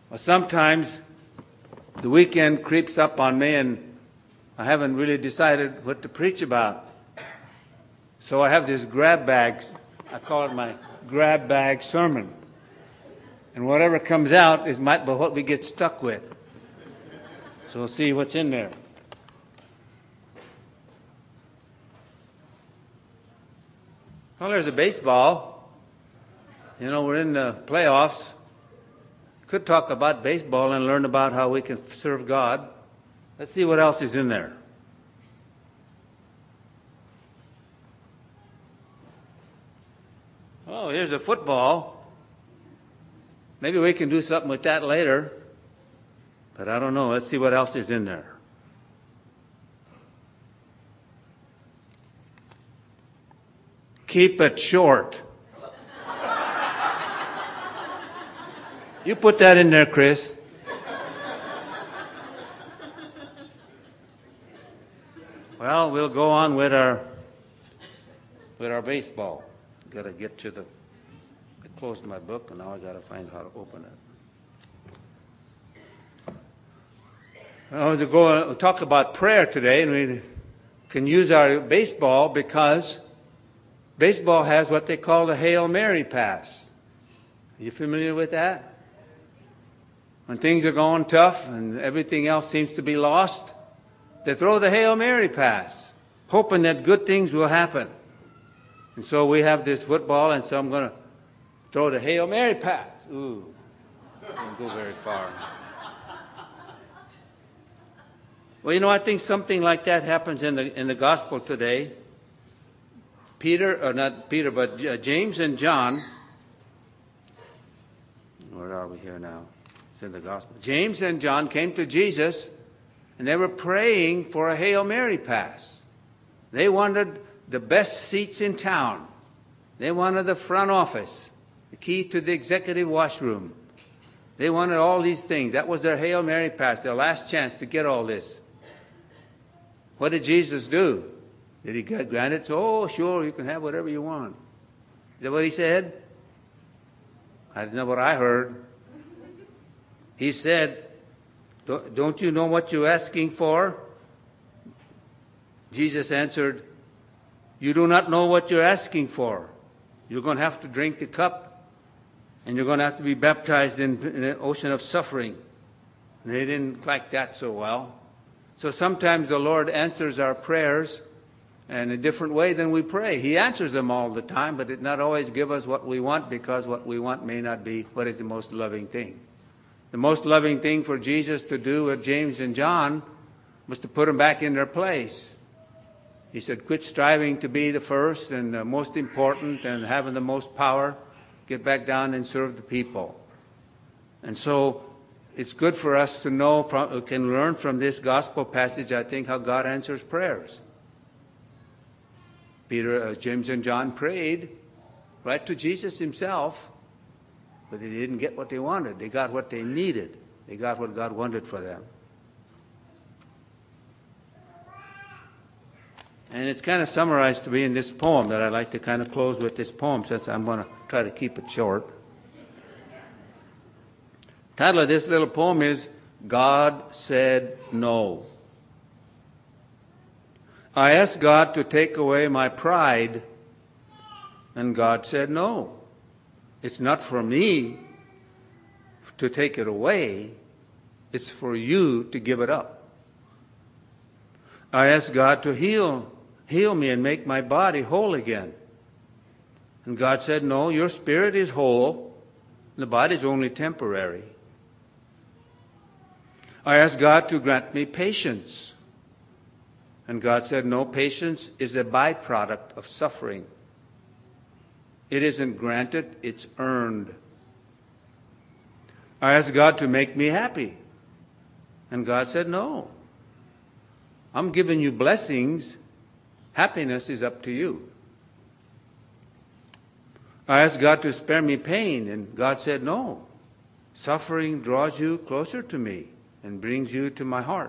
Well, sometimes the weekend creeps up on me and I haven't really decided what to preach about. So I have this grab bag. I call it my grab bag sermon. And whatever comes out might be what we get stuck with. So we'll see what's in there. Well, there's a baseball. You know, we're in the playoffs. Could talk about baseball and learn about how we can serve God. Let's see what else is in there. Oh, here's a football. Maybe we can do something with that later. But I don't know. Let's see what else is in there. Keep it short. You put that in there, Chris. Well, we'll go on with our baseball. Got to get to I closed my book, and now I got to find how to open it. We'll talk about prayer today, and we can use our baseball because baseball has what they call the Hail Mary pass. Are you familiar with that? When things are going tough and everything else seems to be lost, they throw the Hail Mary pass, hoping that good things will happen. And so we have this football, and so I'm going to throw the Hail Mary pass. Ooh, didn't go very far. Well, you know, I think something like that happens in the gospel today. James and John. Where are we here now? It's in the gospel. James and John came to Jesus, and they were praying for a Hail Mary pass. They wanted the best seats in town. They wanted the front office, the key to the executive washroom. They wanted all these things. That was their Hail Mary pass, their last chance to get all this. What did Jesus do? Did he grant it? Oh, sure, you can have whatever you want. Is that what he said? That's not what I heard. He said, don't you know what you're asking for? Jesus answered, you do not know what you're asking for. You're going to have to drink the cup, and you're going to have to be baptized in an ocean of suffering. And they didn't like that so well. So sometimes the Lord answers our prayers in a different way than we pray. He answers them all the time, but it not always give us what we want, because what we want may not be what is the most loving thing. The most loving thing for Jesus to do with James and John was to put them back in their place. He said, quit striving to be the first and the most important and having the most power. Get back down and serve the people. And so it's good for us to know, we can learn from this gospel passage, I think, how God answers prayers. James and John prayed right to Jesus himself, but they didn't get what they wanted. They got what they needed. They got what God wanted for them. And it's kind of summarized to me in this poem that I'd like to kind of close with this poem, since I'm going to try to keep it short. The title of this little poem is God Said No. I asked God to take away my pride, and God said no. It's not for me to take it away. It's for you to give it up. I asked God to heal me and make my body whole again. And God said, no, your spirit is whole. The body is only temporary. I asked God to grant me patience. And God said, no, patience is a byproduct of suffering. It isn't granted, it's earned. I asked God to make me happy. And God said, no. I'm giving you blessings. Happiness is up to you. I asked God to spare me pain, and God said, no. Suffering draws you closer to me and brings you to my heart.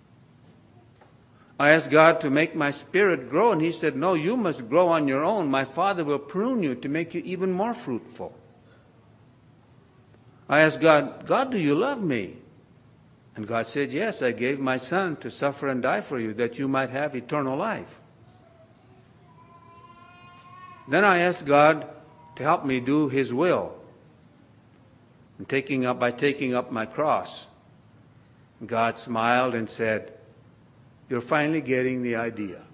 I asked God to make my spirit grow, and he said, no, you must grow on your own. My Father will prune you to make you even more fruitful. I asked God, God, do you love me? And God said, yes, I gave my son to suffer and die for you, that you might have eternal life. Then I asked God to help me do his will, and by taking up my cross. God smiled and said, you're finally getting the idea.